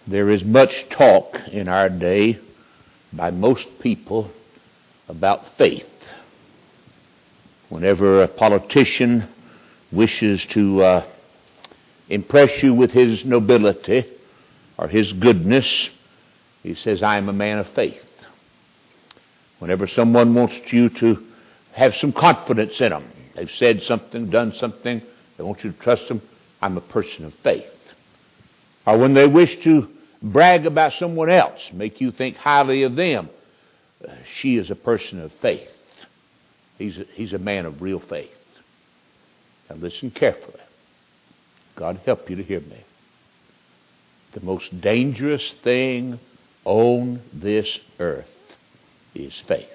There is much talk in our day by most people about faith. Whenever a politician wishes to impress you with his nobility or his goodness, he says, "I am a man of faith." Whenever someone wants you to have some confidence in them, they've said something, done something, they want you to trust them, "I'm a person of faith." Or when they wish to brag about someone else, make you think highly of them, "She is a person of faith. He's a man of real faith." Now listen carefully. God help you to hear me. The most dangerous thing on this earth is faith.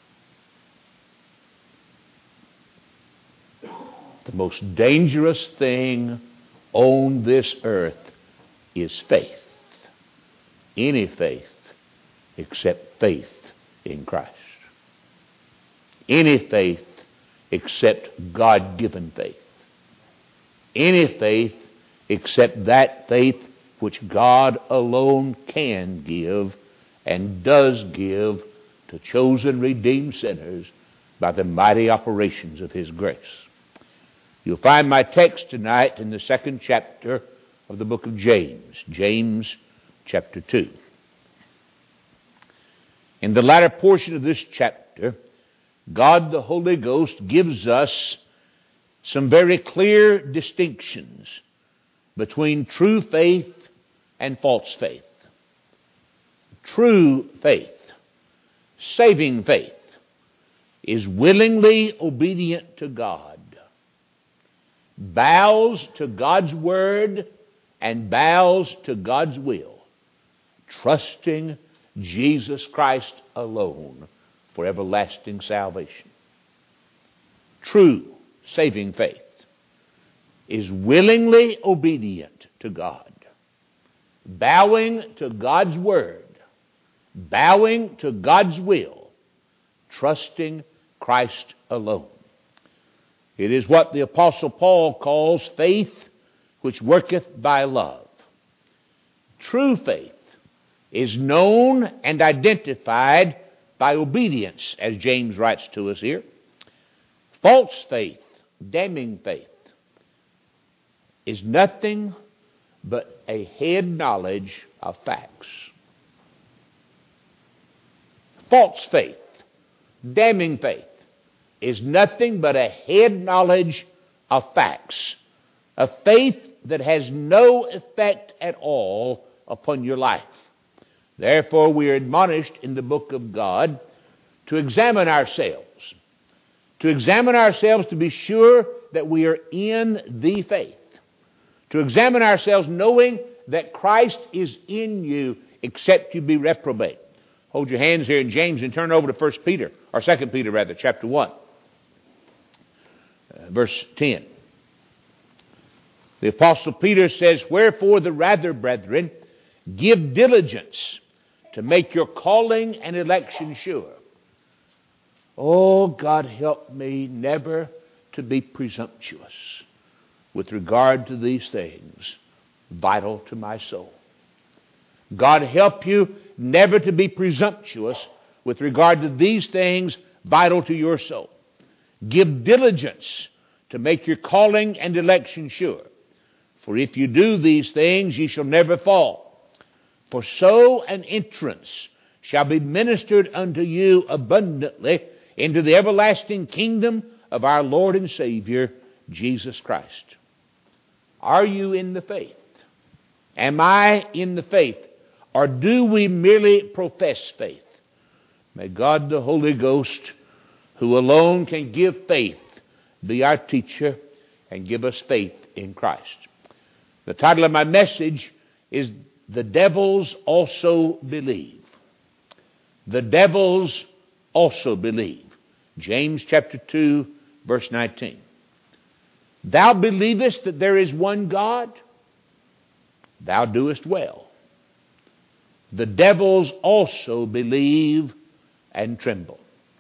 The most dangerous thing on this earth is faith. Any faith except faith in Christ. Any faith except God-given faith. Any faith except that faith which God alone can give and does give to chosen, redeemed sinners by the mighty operations of His grace. You'll find my text tonight in the 2nd chapter of the book of James, James chapter 2. In the latter portion of this chapter, God the Holy Ghost gives us some very clear distinctions between true faith and false faith. True faith, saving faith, is willingly obedient to God, bows to God's word and bows to God's will, trusting Jesus Christ alone for everlasting salvation. True saving faith is willingly obedient to God, bowing to God's word, bowing to God's will, trusting Christ alone. It is what the Apostle Paul calls faith which worketh by love. True faith is known and identified by obedience, as James writes to us here. False faith, damning faith, is nothing but a head knowledge of facts. False faith, damning faith, is nothing but a head knowledge of facts, a faith that has no effect at all upon your life. Therefore, we are admonished in the book of God to examine ourselves, to be sure that we are in the faith, to examine ourselves knowing that Christ is in you except you be reprobate. Hold your hands here in James and turn over to 1 Peter, or 2 Peter rather, chapter 1, verse 10. The Apostle Peter says, "Wherefore the rather, brethren, give diligence to make your calling and election sure." Oh, God help me never to be presumptuous with regard to these things vital to my soul. God help you never to be presumptuous with regard to these things vital to your soul. Give diligence to make your calling and election sure. For if you do these things, ye shall never fall. For so an entrance shall be ministered unto you abundantly into the everlasting kingdom of our Lord and Savior, Jesus Christ. Are you in the faith? Am I in the faith? Or do we merely profess faith? May God the Holy Ghost, who alone can give faith, be our teacher and give us faith in Christ. The title of my message is "The Devils Also Believe." The devils also believe. James chapter 2, verse 19. "Thou believest that there is one God? Thou doest well. The devils also believe and tremble."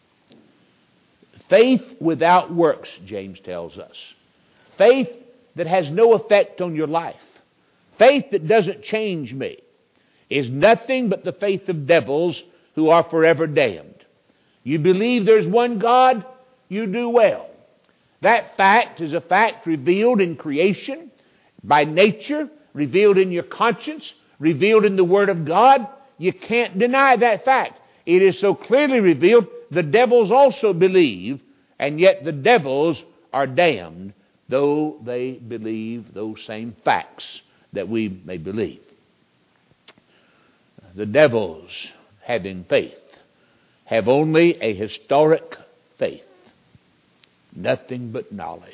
Faith without works, James tells us. Faith that has no effect on your life. Faith that doesn't change me. is nothing but the faith of devils who are forever damned. You believe there's one God, you do well. That fact is a fact revealed in creation, by nature, revealed in your conscience, revealed in the Word of God. You can't deny that fact. It is so clearly revealed, the devils also believe, and yet the devils are damned, though they believe those same facts that we may believe. The devils, having faith, have only a historic faith, nothing but knowledge.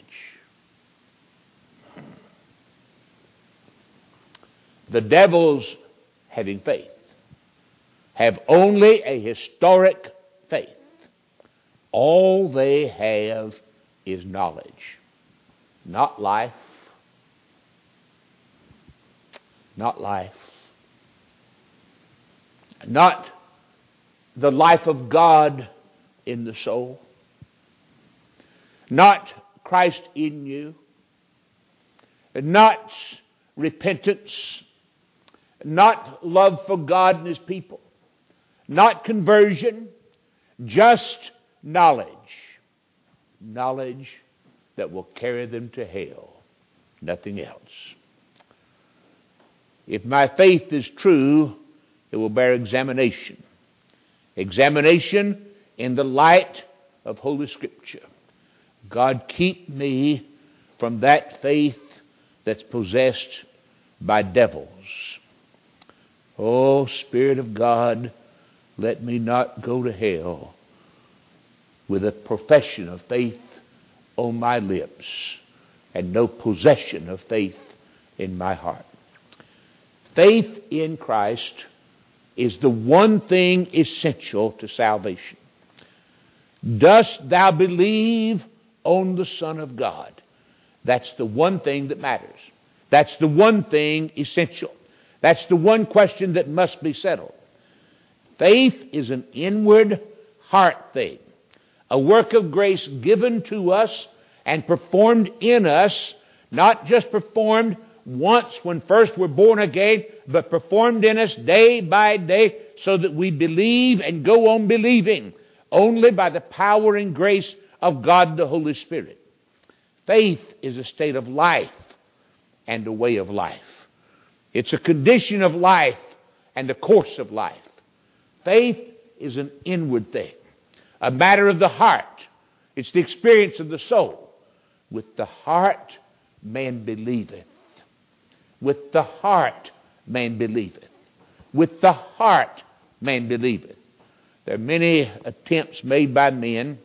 The devils, having faith, have only a historic faith. All they have is knowledge, not life. Not life. Not the life of God in the soul. Not Christ in you. Not repentance. Not love for God and His people. Not conversion. Just knowledge. Knowledge that will carry them to hell. Nothing else. If my faith is true, it will bear examination. Examination in the light of Holy Scripture. God, keep me from that faith that's possessed by devils. Oh, Spirit of God, let me not go to hell with a profession of faith on my lips and no possession of faith in my heart. Faith in Christ is the one thing essential to salvation. Dost thou believe on the Son of God? That's the one thing that matters. That's the one thing essential. That's the one question that must be settled. Faith is an inward heart thing, a work of grace given to us and performed in us, not just performed once when first we're born again, but performed in us day by day so that we believe and go on believing only by the power and grace of God the Holy Spirit. Faith is a state of life and a way of life. It's a condition of life and a course of life. Faith is an inward thing, a matter of the heart. It's the experience of the soul. With the heart man believeth. With the heart man believeth. With the heart man believeth. There are many attempts made by men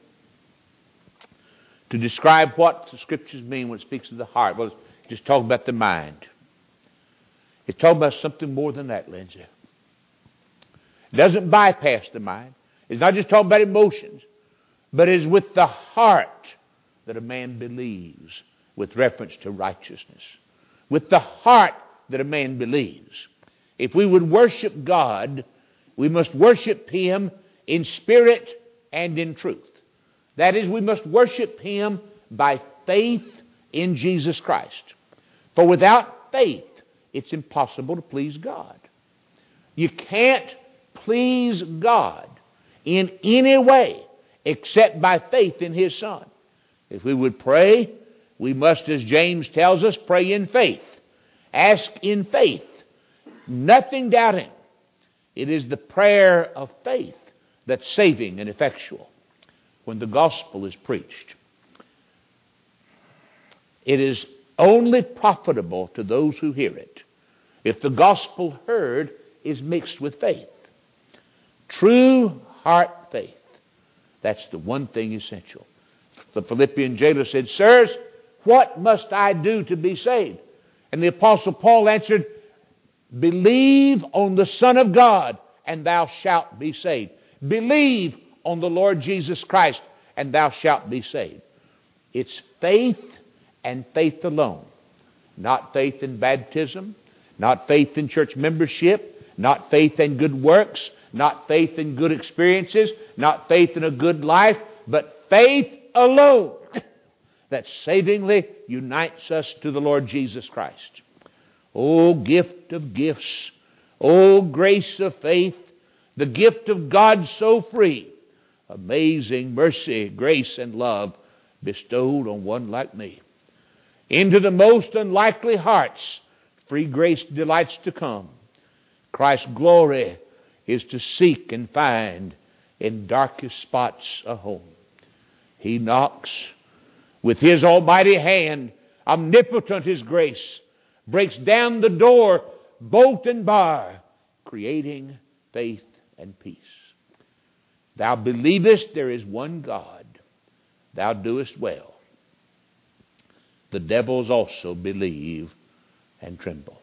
to describe what the Scriptures mean when it speaks of the heart. Well, it's just talking about the mind. It's talking about something more than that, Lindsay. It doesn't bypass the mind. It's not just talking about emotions, but it is with the heart that a man believes with reference to righteousness. With the heart that a man believes. If we would worship God, we must worship Him in spirit and in truth. That is, we must worship Him by faith in Jesus Christ. For without faith, it's impossible to please God. You can't please God in any way except by faith in His Son. If we would pray, we must, as James tells us, pray in faith. Ask in faith, nothing doubting. It is the prayer of faith that's saving and effectual when the gospel is preached. It is only profitable to those who hear it if the gospel heard is mixed with faith. True heart faith. That's the one thing essential. The Philippian jailer said, "Sirs, what must I do to be saved?" And the Apostle Paul answered, "Believe on the Son of God, and thou shalt be saved." Believe on the Lord Jesus Christ, and thou shalt be saved. It's faith and faith alone. Not faith in baptism, not faith in church membership, not faith in good works, not faith in good experiences, not faith in a good life, but faith alone that savingly unites us to the Lord Jesus Christ. Oh, gift of gifts. Oh, grace of faith, the gift of God so free, amazing mercy, grace, and love bestowed on one like me. Into the most unlikely hearts, free grace delights to come. Christ's glory is to seek and find in darkest spots a home. He knocks with His almighty hand, omnipotent His grace, breaks down the door, bolt and bar, creating faith and peace. Thou believest there is one God. Thou doest well. The devils also believe and tremble.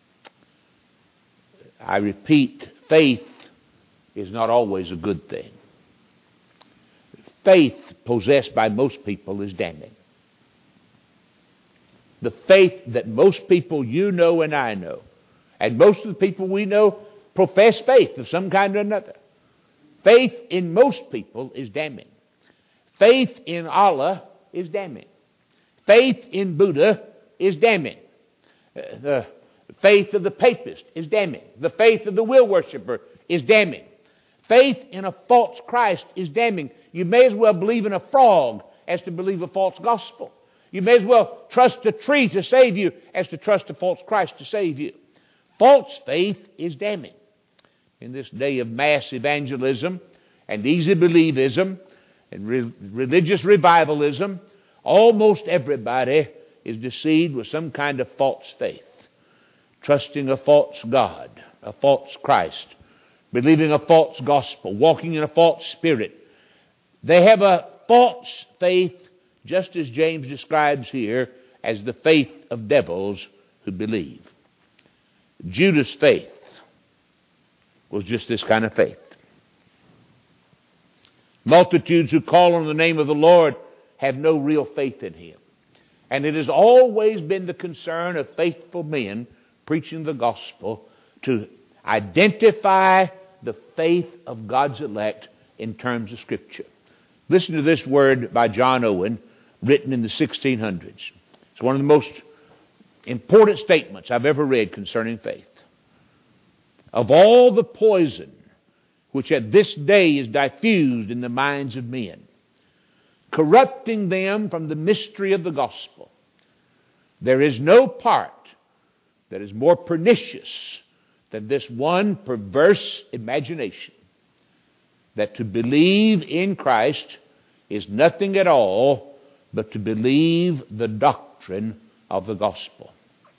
I repeat, faith is not always a good thing. Faith possessed by most people is damning. The faith that most people you know and I know, and most of the people we know profess faith of some kind or another. Faith in most people is damning. Faith in Allah is damning. Faith in Buddha is damning. The faith of the papist is damning. The faith of the will worshiper is damning. Faith in a false Christ is damning. You may as well believe in a frog as to believe a false gospel. You may as well trust a tree to save you as to trust a false Christ to save you. False faith is damning. In this day of mass evangelism and easy believism and religious revivalism, almost everybody is deceived with some kind of false faith, trusting a false God, a false Christ, believing a false gospel, walking in a false spirit. They have a false faith, just as James describes here, as the faith of devils who believe. Judas' faith was just this kind of faith. Multitudes who call on the name of the Lord have no real faith in Him. And it has always been the concern of faithful men preaching the gospel to identify the faith of God's elect in terms of Scripture. Listen to this word by John Owen, written in the 1600s. It's one of the most important statements I've ever read concerning faith. Of all the poison which at this day is diffused in the minds of men, corrupting them from the mystery of the gospel, there is no part that is more pernicious than this one perverse imagination, that to believe in Christ is nothing at all but to believe the doctrine of the gospel.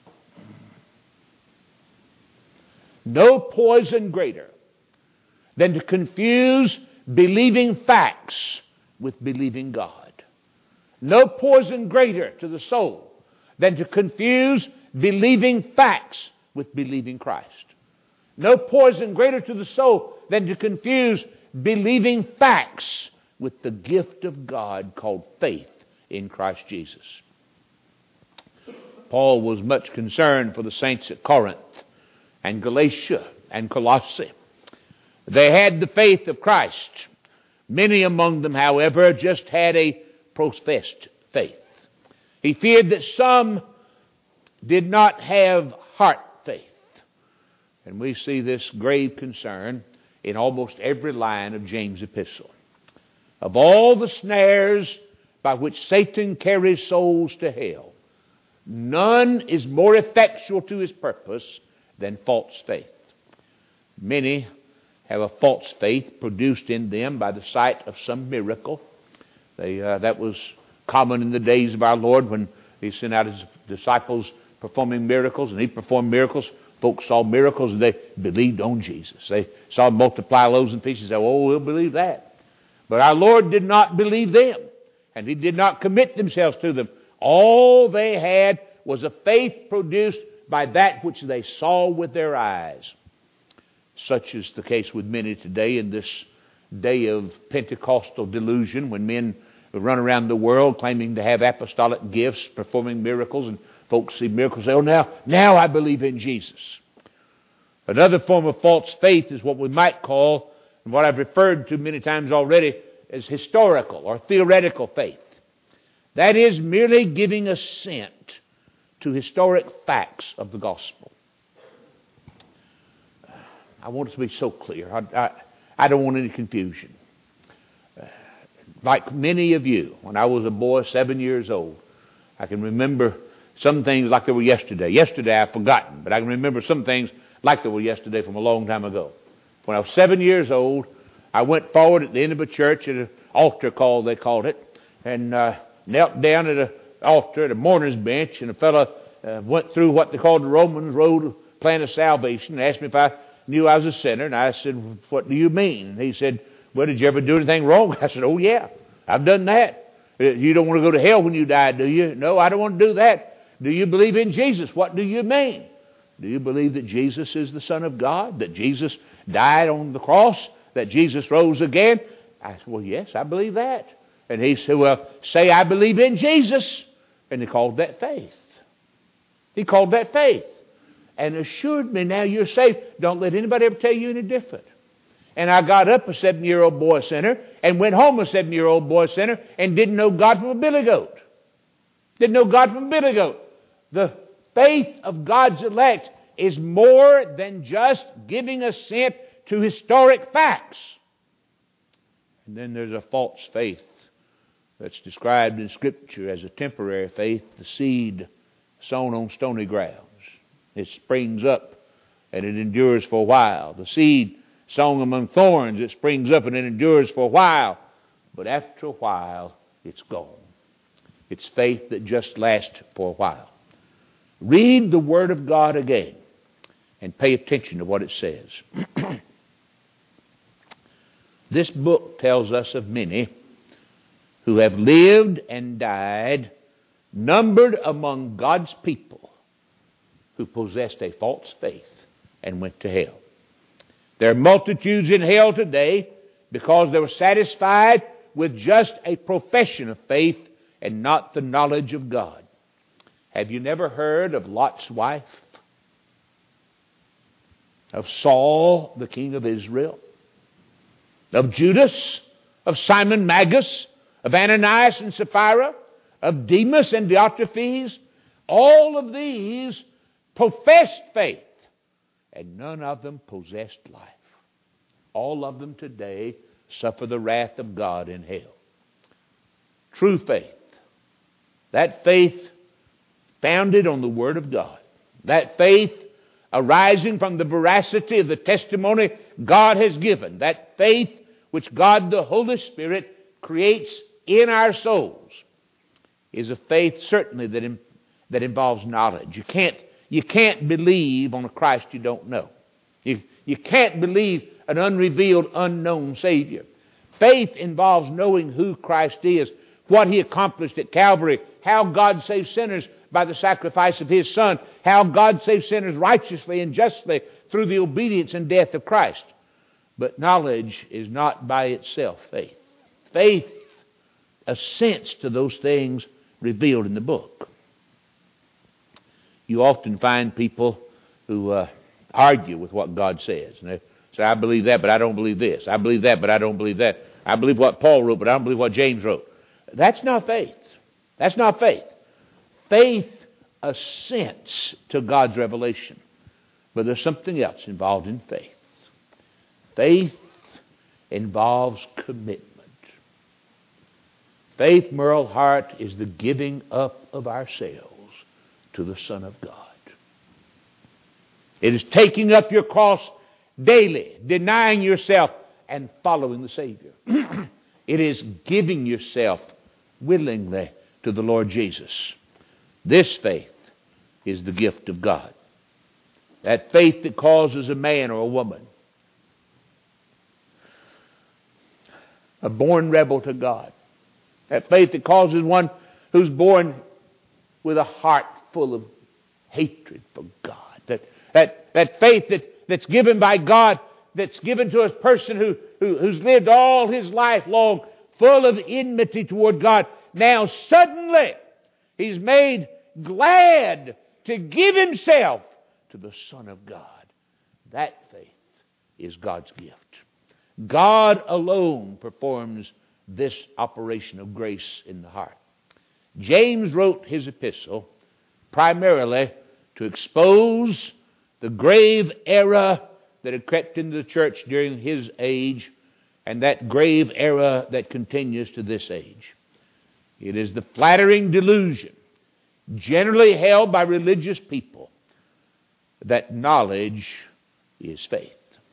No poison greater than to confuse believing facts with believing God. No poison greater to the soul than to confuse believing facts with believing Christ. No poison greater to the soul than to confuse believing facts with the gift of God called faith in Christ Jesus. Paul was much concerned for the saints at Corinth and Galatia and Colossae. They had the faith of Christ. Many among them, however, just had a professed faith. He feared that some did not have heart faith. And we see this grave concern in almost every line of James' epistle. Of all the snares by which Satan carries souls to hell, none is more effectual to his purpose than false faith. Many have a false faith produced in them by the sight of some miracle. That was common in the days of our Lord when He sent out His disciples performing miracles, and He performed miracles. Folks saw miracles and they believed on Jesus. They saw Him multiply loaves and fishes and said, "Oh, we'll believe that." But our Lord did not believe them, and He did not commit themselves to them. All they had was a faith produced by that which they saw with their eyes. Such is the case with many today in this day of Pentecostal delusion, when men run around the world claiming to have apostolic gifts, performing miracles, and folks see miracles and say, "Oh, now I believe in Jesus." Another form of false faith is what we might call, and what I've referred to many times already, as historical or theoretical faith. That is merely giving assent to historic facts of the gospel. I want it to be so clear. I don't want any confusion. Like many of you, when I was a boy, 7 years old, I can remember some things like they were yesterday. Yesterday I've forgotten, but I can remember some things like they were yesterday from a long time ago. When I was 7 years old, I went forward at the end of a church at an altar call, they called it, and knelt down at an altar at a mourner's bench, and a fellow went through what they called the Romans Road Plan of Salvation and asked me if I knew I was a sinner, and I said, "What do you mean?" And he said, "Well, did you ever do anything wrong?" I said, "Oh, yeah, I've done that." "You don't want to go to hell when you die, do you?" "No, I don't want to do that." "Do you believe in Jesus?" "What do you mean?" "Do you believe that Jesus is the Son of God, that Jesus died on the cross, that Jesus rose again?" I said, "Well, yes, I believe that." And he said, "Well, say I believe in Jesus." And he called that faith. He called that faith. And assured me, now you're saved. Don't let anybody ever tell you any different. And I got up a 7-year-old boy sinner and went home a 7-year-old boy sinner and didn't know God from a billy goat. Didn't know God from a billy goat. The faith of God's elect is more than just giving assent to historic facts. And then there's a false faith that's described in Scripture as a temporary faith, the seed sown on stony grounds. It springs up and it endures for a while. The seed sown among thorns, it springs up and it endures for a while. But after a while, it's gone. It's faith that just lasts for a while. Read the Word of God again and pay attention to what it says. This book tells us of many who have lived and died, numbered among God's people, who possessed a false faith and went to hell. There are multitudes in hell today because they were satisfied with just a profession of faith and not the knowledge of God. Have you never heard of Lot's wife? Of Saul, the king of Israel? Of Judas? Of Simon Magus? Of Ananias and Sapphira? Of Demas and Diotrephes? All of these professed faith, and none of them possessed life. All of them today suffer the wrath of God in hell. True faith, that faith founded on the Word of God, that faith arising from the veracity of the testimony God has given, that faith which God the Holy Spirit creates in our souls, is a faith certainly that involves knowledge. You can't believe on a Christ you don't know. You can't believe an unrevealed, unknown Savior. Faith involves knowing who Christ is, what He accomplished at Calvary, how God saves sinners by the sacrifice of His Son, how God saves sinners righteously and justly through the obedience and death of Christ. But knowledge is not by itself faith. Faith assents to those things revealed in the book. You often find people who argue with what God says. And they say, "I believe that, but I don't believe this. I believe that, but I don't believe that. I believe what Paul wrote, but I don't believe what James wrote." That's not faith. That's not faith. Faith assents to God's revelation. But there's something else involved in faith. Faith involves commitment. Faith, Merle Hart, is the giving up of ourselves to the Son of God. It is taking up your cross daily, denying yourself, and following the Savior. It is giving yourself willingly to the Lord Jesus. This faith is the gift of God. That faith that causes a man or a woman, a born rebel to God. That faith that causes one who's born with a heart full of hatred for God. That faith that's given by God, that's given to a person who's lived all his life long full of enmity toward God. Now suddenly he's made glad to give himself to the Son of God. That faith is God's gift. God alone performs this operation of grace in the heart. James wrote his epistle primarily to expose the grave error that had crept into the church during his age, and that grave error that continues to this age. It is the flattering delusion, generally held by religious people, that knowledge is faith.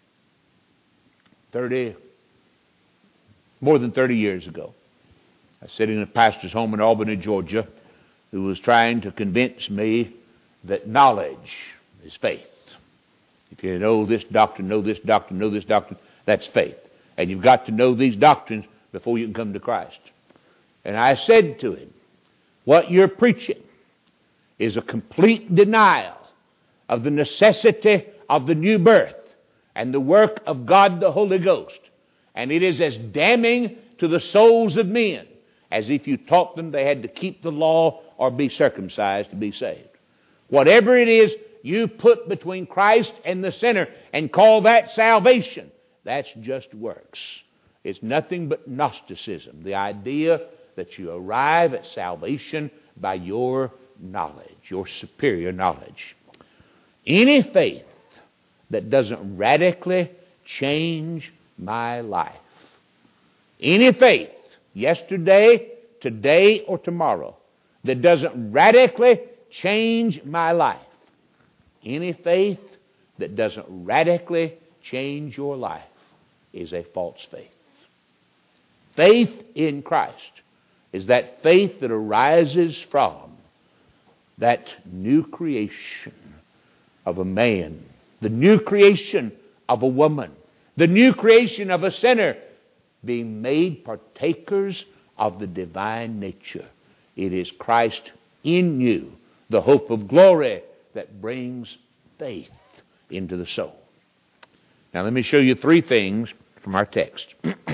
More than 30 years ago, I was sitting in a pastor's home in Albany, Georgia, who was trying to convince me that knowledge is faith. If you know this doctrine, know this doctrine, know this doctrine, that's faith. And you've got to know these doctrines before you can come to Christ. And I said to him, what you're preaching is a complete denial of the necessity of the new birth and the work of God the Holy Ghost. And it is as damning to the souls of men as if you taught them they had to keep the law or be circumcised to be saved. Whatever it is you put between Christ and the sinner and call that salvation, that's just works. It's nothing but Gnosticism, the idea that you arrive at salvation by your knowledge, your superior knowledge. Any faith that doesn't radically change my life, any faith, yesterday, today, or tomorrow, that doesn't radically change my life, any faith that doesn't radically change your life is a false faith. Faith in Christ is that faith that arises from that new creation of a man, the new creation of a woman, the new creation of a sinner, being made partakers of the divine nature. It is Christ in you, the hope of glory, that brings faith into the soul. Now let me show you three things from our text.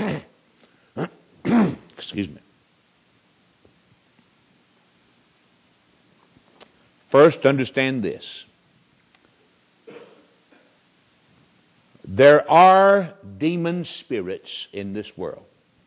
Excuse me. First, understand this. There are demon spirits in this world.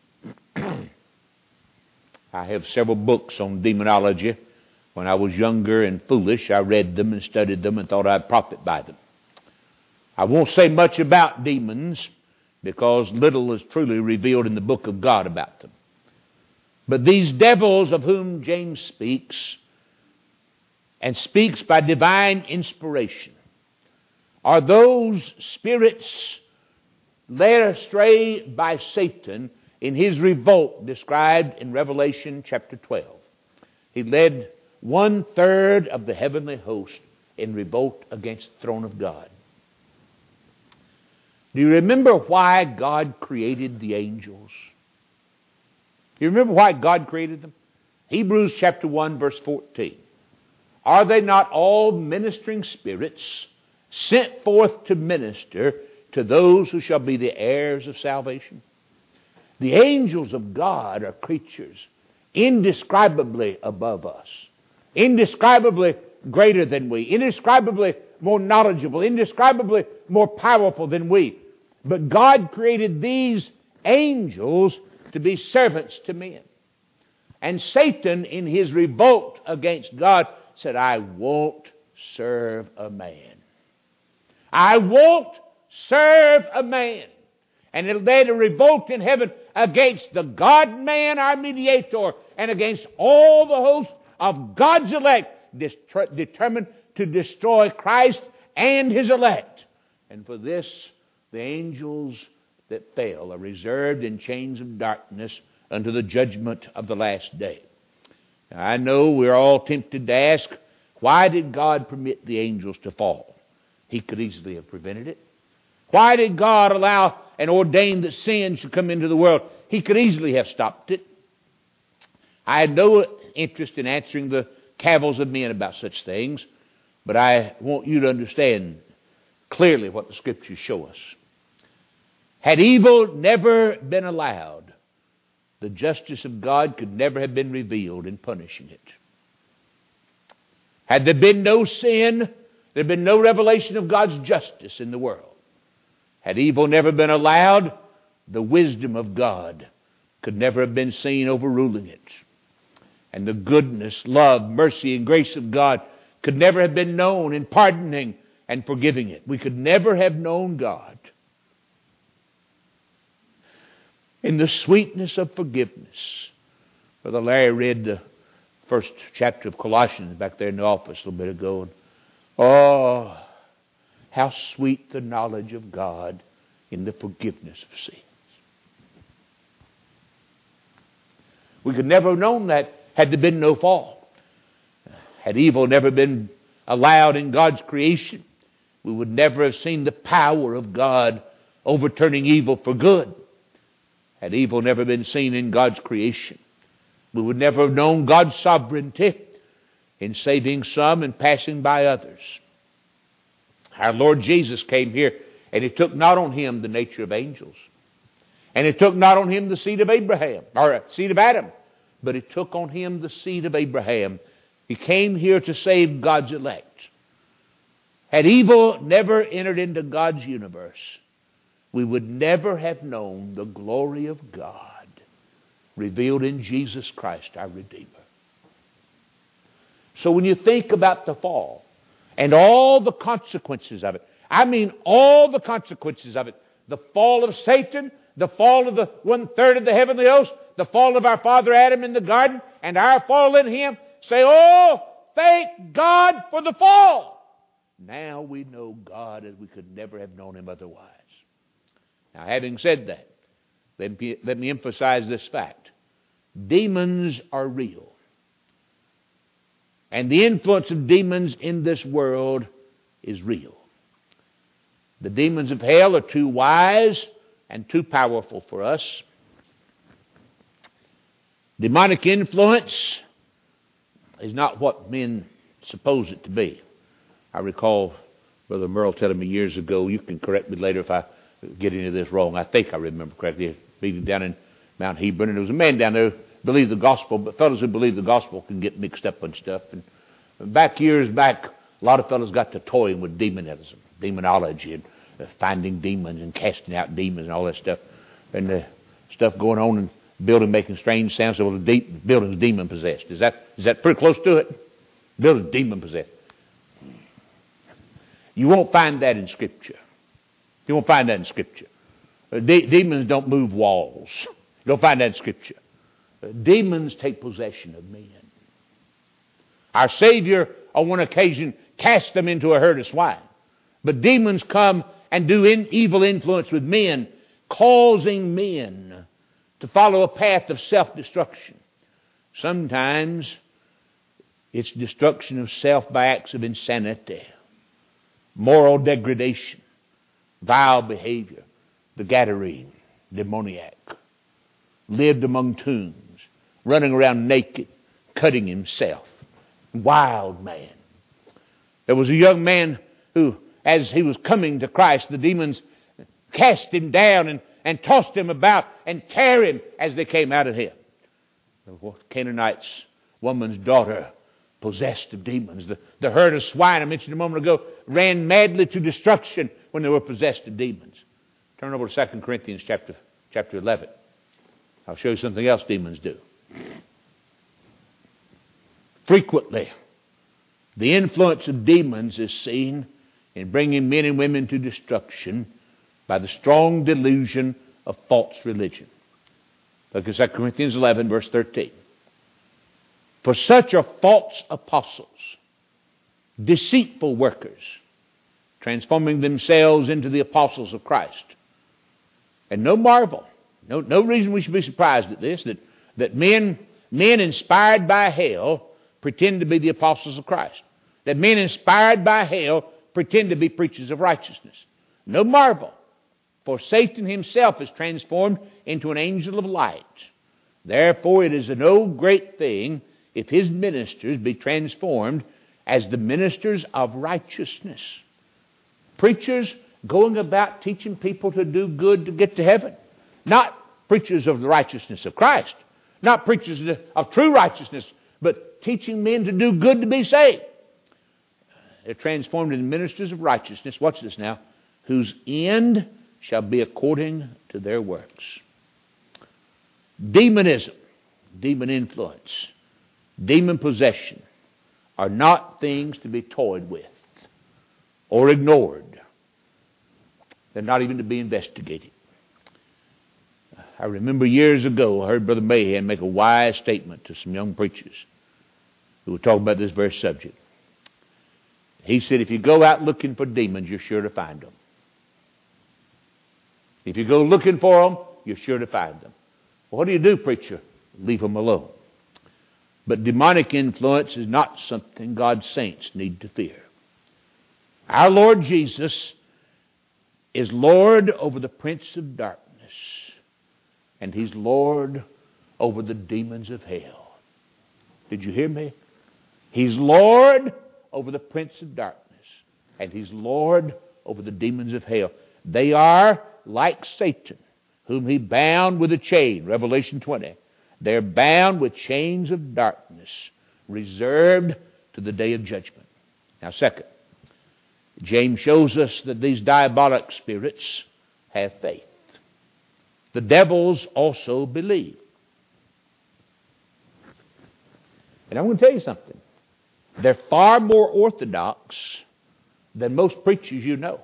I have several books on demonology. When I was younger and foolish, I read them and studied them and thought I'd profit by them. I won't say much about demons because little is truly revealed in the book of God about them. But these devils of whom James speaks, and speaks by divine inspiration, are those spirits led astray by Satan in his revolt described in Revelation chapter 12. He led 1/3 of the heavenly host in revolt against the throne of God. Do you remember why God created the angels? Do you remember why God created them? Hebrews chapter 1 verse 14. Are they not all ministering spirits sent forth to minister to those who shall be the heirs of salvation? The angels of God are creatures indescribably above us, indescribably greater than we, indescribably more knowledgeable, indescribably more powerful than we. But God created these angels to be servants to men. And Satan, in his revolt against God, said, I won't serve a man. I won't serve a man. And it led a revolt in heaven against the God-man, our mediator, and against all the host of God's elect, determined to destroy Christ and his elect. And for this, the angels that fell are reserved in chains of darkness unto the judgment of the last day. Now, I know we're all tempted to ask, why did God permit the angels to fall? He could easily have prevented it. Why did God allow and ordain that sin should come into the world? He could easily have stopped it. I had no interest in answering the cavils of men about such things, but I want you to understand clearly what the Scriptures show us. Had evil never been allowed, the justice of God could never have been revealed in punishing it. Had there been no sin, there had been no revelation of God's justice in the world. Had evil never been allowed, the wisdom of God could never have been seen overruling it. And the goodness, love, mercy, and grace of God could never have been known in pardoning and forgiving it. We could never have known God in the sweetness of forgiveness. Brother Larry read the first chapter of Colossians back there in the office a little bit ago. And, oh, how sweet the knowledge of God in the forgiveness of sins. We could never have known that had there been no fall. Had evil never been allowed in God's creation, we would never have seen the power of God overturning evil for good. Had evil never been seen in God's creation, we would never have known God's sovereignty in saving some and passing by others. Our Lord Jesus came here, and He took not on Him the nature of angels. And He took not on Him the seed of Abraham, or seed of Adam, but He took on Him the seed of Abraham. He came here to save God's elect. Had evil never entered into God's universe, we would never have known the glory of God revealed in Jesus Christ, our Redeemer. So when you think about the fall and all the consequences of it, I mean all the consequences of it, the fall of Satan, the fall of the 1/3 of the heavenly host, the fall of our father Adam in the garden, and our fall in him, say, oh, thank God for the fall. Now we know God as we could never have known Him otherwise. Now, having said that, let me emphasize this fact. Demons are real. And the influence of demons in this world is real. The demons of hell are too wise and too powerful for us. Demonic influence is not what men suppose it to be. I recall Brother Merle telling me years ago, you can correct me later if I get any of this wrong. I think I remember correctly, meeting down in Mount Hebron, and there was a man down there who believed the gospel, but fellows who believe the gospel can get mixed up on stuff. And years back, a lot of fellows got to toying with demonism, demonology, and finding demons and casting out demons and all that stuff. And stuff going on in the building making strange sounds. So the building's demon possessed. Is that pretty close to it? The building's demon possessed. You won't find that in Scripture. You won't find that in Scripture. Demons don't move walls. You don't find that in Scripture. Demons take possession of men. Our Savior, on one occasion, cast them into a herd of swine. But demons come and do evil influence with men, causing men to follow a path of self-destruction. Sometimes it's destruction of self by acts of insanity, moral degradation, vile behavior. The Gadarene, demoniac, lived among tombs, running around naked, cutting himself. Wild man. There was a young man who, as he was coming to Christ, the demons cast him down and tossed him about and carried him as they came out of him. The Canaanite's woman's daughter, possessed of demons. The herd of swine I mentioned a moment ago ran madly to destruction when they were possessed of demons. Turn over to 2 Corinthians chapter 11. I'll show you something else demons do. Frequently, the influence of demons is seen in bringing men and women to destruction by the strong delusion of false religion. Look at 2 Corinthians 11, verse 13. For such are false apostles, deceitful workers, transforming themselves into the apostles of Christ. And no marvel, no reason we should be surprised at this, that men inspired by hell pretend to be the apostles of Christ. That men inspired by hell pretend to be preachers of righteousness. No marvel, for Satan himself is transformed into an angel of light. Therefore it is no great thing if his ministers be transformed as the ministers of righteousness. Preachers going about teaching people to do good to get to heaven. Not preachers of the righteousness of Christ. Not preachers of true righteousness, but teaching men to do good to be saved. They're transformed into ministers of righteousness. Watch this now. Whose end shall be according to their works. Demonism, demon influence, demon possession are not things to be toyed with. or ignored. They're not even to be investigated. I remember years ago, I heard Brother Mahan make a wise statement to some young preachers who were talking about this very subject. He said, if you go out looking for demons, you're sure to find them. If you go looking for them, you're sure to find them. Well, what do you do, preacher? Leave them alone. But demonic influence is not something God's saints need to fear. Our Lord Jesus is Lord over the prince of darkness, and He's Lord over the demons of hell. Did you hear me? He's Lord over the prince of darkness, and He's Lord over the demons of hell. They are like Satan, whom He bound with a chain, Revelation 20. They're bound with chains of darkness, reserved to the day of judgment. Now, second, James shows us that these diabolic spirits have faith. The devils also believe. And I'm going to tell you something. They're far more orthodox than most preachers you know.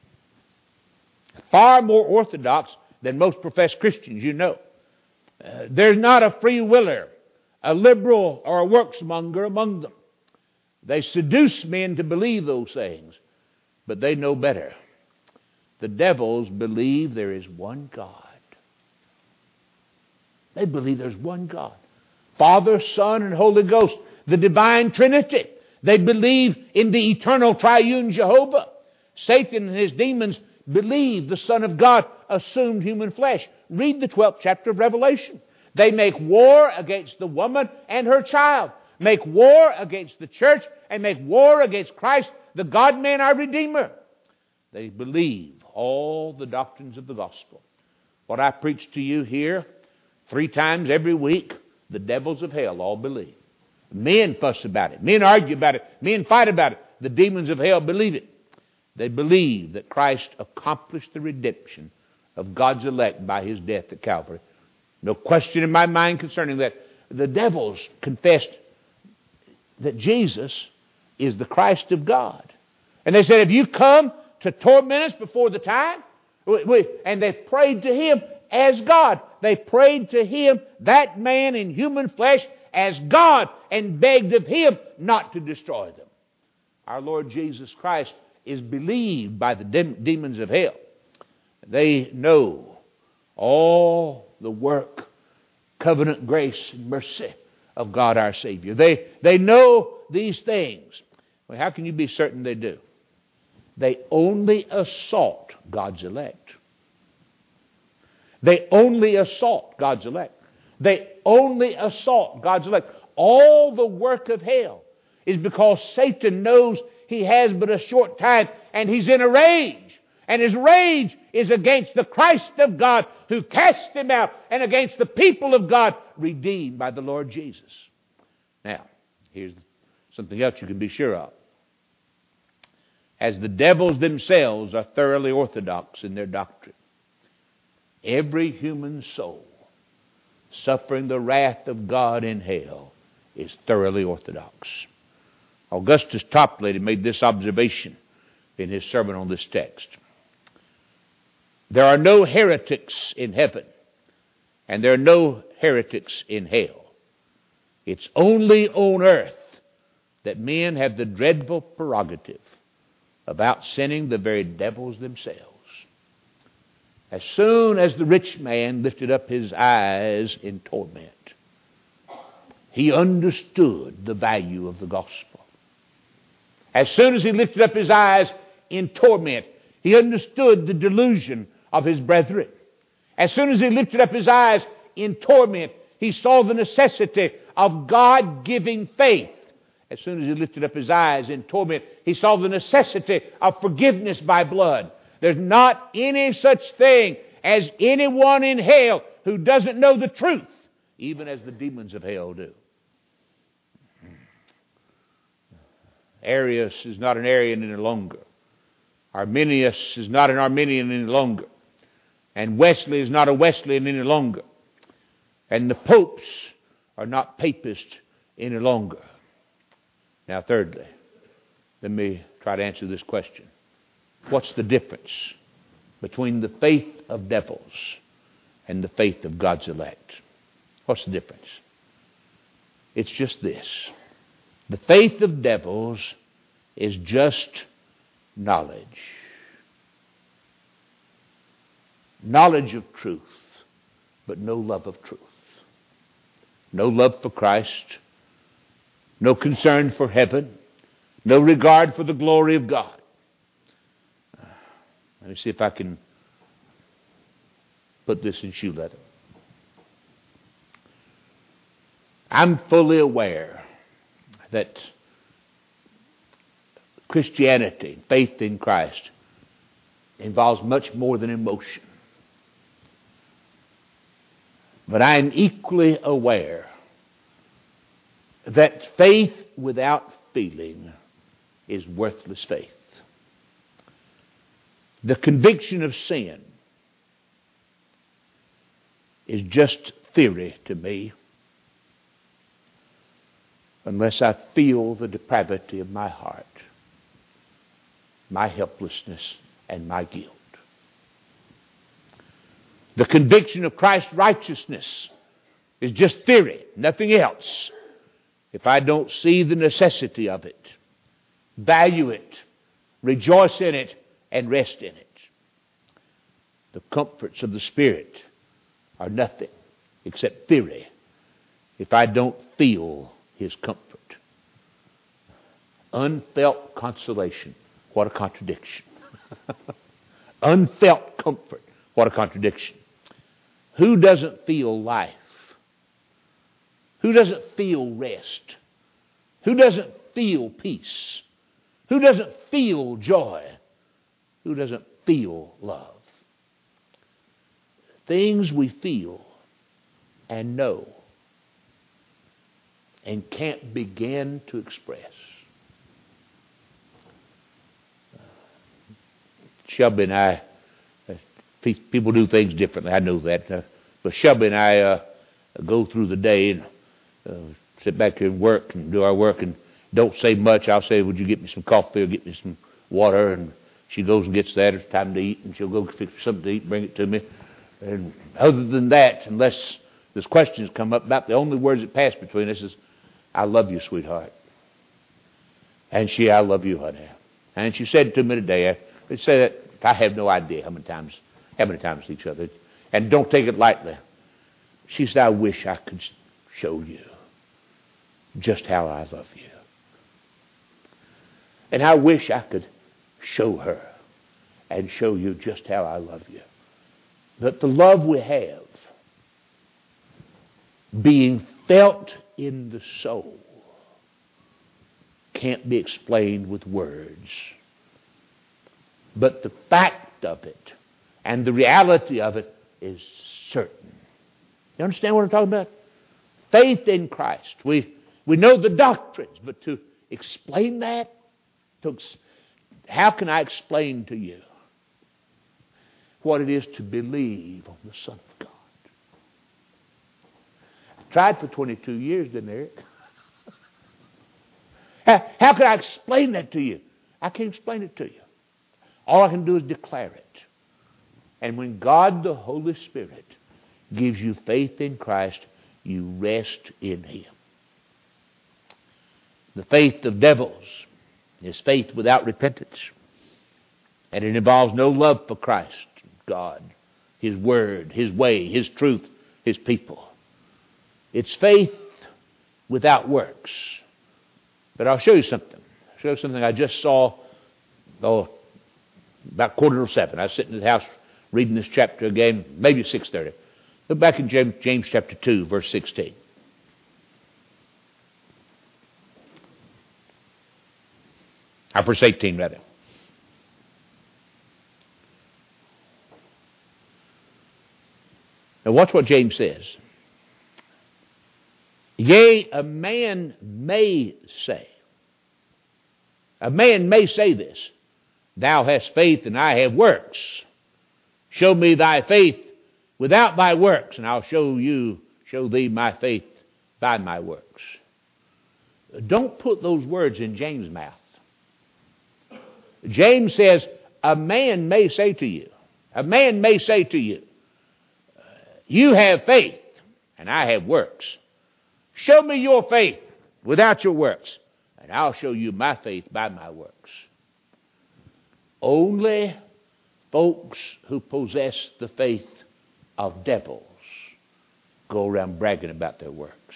Far more orthodox than most professed Christians you know. There's not a free willer, a liberal, or a worksmonger among them. They seduce men to believe those things, but they know better. The devils believe there is one God. They believe there's one God. Father, Son, and Holy Ghost, the divine Trinity. They believe in the eternal triune Jehovah. Satan and his demons believe the Son of God assumed human flesh. Read the 12th chapter of Revelation. They make war against the woman and her child. Make war against the church and make war against Christ, the God-man, our Redeemer. They believe all the doctrines of the gospel. What I preach to you here 3 times every week, the devils of hell all believe. Men fuss about it. Men argue about it. Men fight about it. The demons of hell believe it. They believe that Christ accomplished the redemption of God's elect by His death at Calvary. No question in my mind concerning that. The devils confessed that Jesus is the Christ of God. And they said, have you come to torment us before the time? And they prayed to Him as God. They prayed to Him, that man in human flesh, as God, and begged of Him not to destroy them. Our Lord Jesus Christ is believed by the demons of hell. They know all the work, covenant grace, and mercy of God our Savior. They know these things. Well, how can you be certain they do? They only assault God's elect. They only assault God's elect. They only assault God's elect. All the work of hell is because Satan knows he has but a short time, and he's in a rage. And his rage is against the Christ of God who cast him out, and against the people of God redeemed by the Lord Jesus. Now, here's something else you can be sure of. As the devils themselves are thoroughly orthodox in their doctrine, every human soul suffering the wrath of God in hell is thoroughly orthodox. Augustus Toplady made this observation in his sermon on this text. There are no heretics in heaven, and there are no heretics in hell. It's only on earth that men have the dreadful prerogative of out-sinning the very devils themselves. As soon as the rich man lifted up his eyes in torment, he understood the value of the gospel. As soon as he lifted up his eyes in torment, he understood the delusion of his brethren. As soon as he lifted up his eyes in torment, he saw the necessity of God-giving faith. As soon as he lifted up his eyes in torment, he saw the necessity of forgiveness by blood. There's not any such thing as anyone in hell who doesn't know the truth, even as the demons of hell do. Arius is not an Arian any longer. Arminius is not an Arminian any longer. And Wesley is not a Wesleyan any longer. And the popes are not papists any longer. Now, thirdly, let me try to answer this question. What's the difference between the faith of devils and the faith of God's elect? What's the difference? It's just this. The faith of devils is just knowledge. Knowledge of truth, but no love of truth. No love for Christ, no concern for heaven, no regard for the glory of God. Let me see if I can put this in shoe leather. I'm fully aware that Christianity, faith in Christ, involves much more than emotion. But I am equally aware that faith without feeling is worthless faith. The conviction of sin is just theory to me unless I feel the depravity of my heart, my helplessness, and my guilt. The conviction of Christ's righteousness is just theory, nothing else. If I don't see the necessity of it, value it, rejoice in it, and rest in it. The comforts of the Spirit are nothing except theory if I don't feel His comfort. Unfelt consolation, what a contradiction. Unfelt comfort, what a contradiction. Who doesn't feel life? Who doesn't feel rest? Who doesn't feel peace? Who doesn't feel joy? Who doesn't feel love? Things we feel and know and can't begin to express. Shelby and I, people do things differently, I know that. But Shelby and I go through the day and sit back here and work and do our work and don't say much. I'll say, would you get me some coffee or get me some water? And she goes and gets that. It's time to eat. And she'll go fix something to eat and bring it to me. And other than that, unless this questions come up, about the only words that pass between us is, I love you, sweetheart. And she, I love you, honey. And she said to me today, they say that I have no idea how many times each other. And don't take it lightly. She said, I wish I could show you just how I love you. And I wish I could show her and show you just how I love you. That the love we have, being felt in the soul, can't be explained with words. But the fact of it and the reality of it is certain. You understand what I'm talking about? Faith in Christ. We know the doctrines, but to explain that, how can I explain to you what it is to believe on the Son of God? I tried for 22 years, didn't I, Eric? How can I explain that to you? I can't explain it to you. All I can do is declare it. And when God, the Holy Spirit, gives you faith in Christ, you rest in Him. The faith of devils is faith without repentance. And it involves no love for Christ, God, His Word, His way, His truth, His people. It's faith without works. But I'll show you something. I'll show you something I just saw about 7:15. I was sitting in the house reading this chapter again, maybe 6:30. Look back in James chapter 2, verse 16. Verse 18, rather. Now watch what James says. Yea, a man may say this, thou hast faith and I have works. Show me thy faith without thy works, and I'll show thee my faith by my works. Don't put those words in James' mouth. James says, a man may say to you, you have faith and I have works. Show me your faith without your works, and I'll show you my faith by my works. Only folks who possess the faith of devils go around bragging about their works.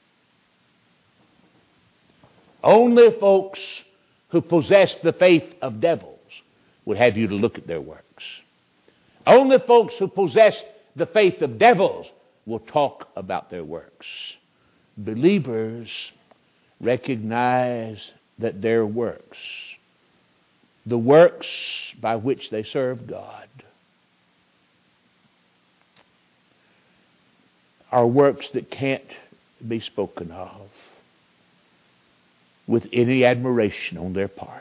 Only folks who possess the faith of devils would have you to look at their works. Only folks who possess the faith of devils will talk about their works. Believers recognize that their works, the works by which they serve God, are works that can't be spoken of with any admiration on their part.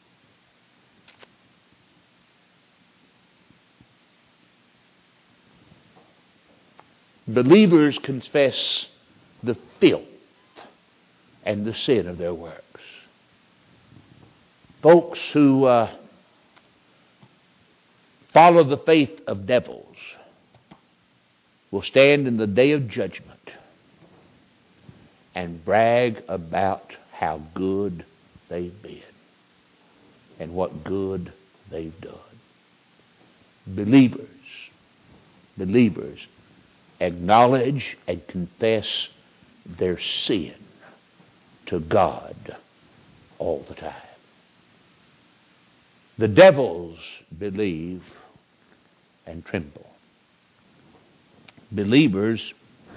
Believers confess the filth and the sin of their works. Folks who follow the faith of devils will stand in the day of judgment and brag about how good they've been and what good they've done. Believers acknowledge and confess their sin to God all the time. The devils believe and tremble. Believers,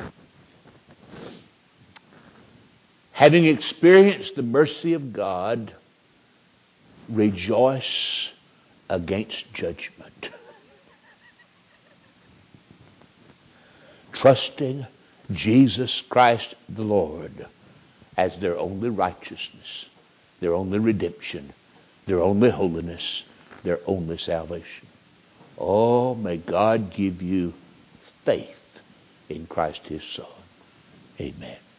having experienced the mercy of God, rejoice against judgment, trusting Jesus Christ the Lord as their only righteousness, their only redemption, their only holiness, their only salvation. Oh, may God give you faith in Christ His Son. Amen.